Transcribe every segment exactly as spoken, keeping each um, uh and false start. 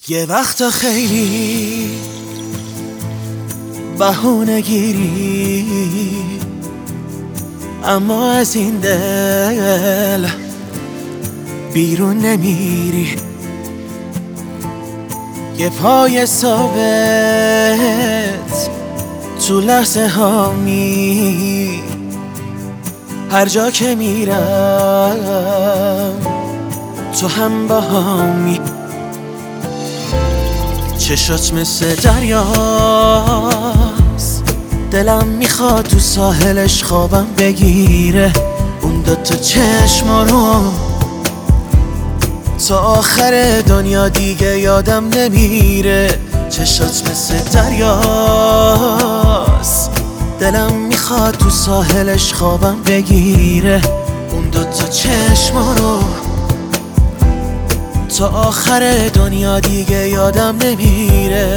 یه وقت خیلی بهونه گیری، اما از این دل بیرون نمیری. یه پای ثابت تو لحظه ها می، هر جا که میرم تو هم با همی. چشات مثل دریاست، دلم میخواد تو ساحلش خوابم بگیره. اون دوتا چشم رو تا آخر دنیا دیگه یادم نمیره. چشات مثل دریاست، دلم میخواد تو ساحلش خوابم بگیره. اون دوتا چشم رو تا آخر دنیا دیگه یادم نمیره.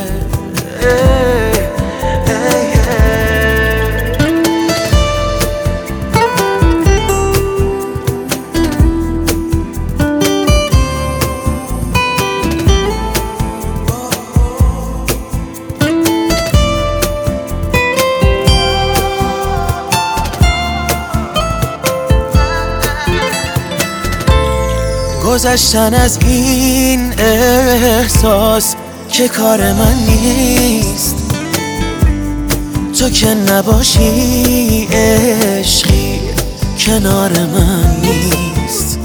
گذشتن از این احساس که کار من نیست، تو که نباشی عشقی کنار من نیست.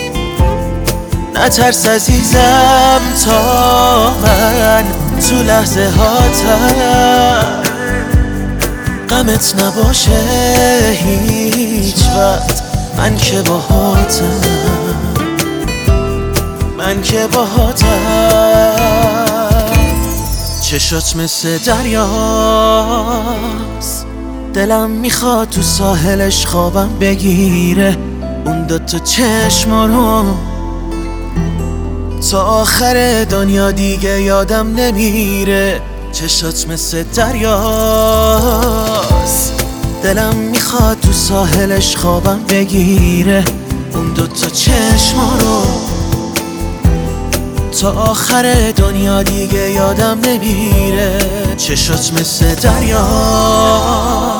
نترس عزیزم تا من تو لحظه هاتم غمت نباشه هیچ وقت. من که باهاتم، من که باهاتم. چشات مثل دریاست، دلم میخواد تو ساحلش خوابم بگیره. اون دوتا چشم رو تا آخر دنیا دیگه یادم نمیره. چشات مثل دریاست، دلم میخواد تو ساحلش خوابم بگیره. اون دوتا چشم رو تا آخر دنیا دیگه یادم نمیره. چشات مثل دریا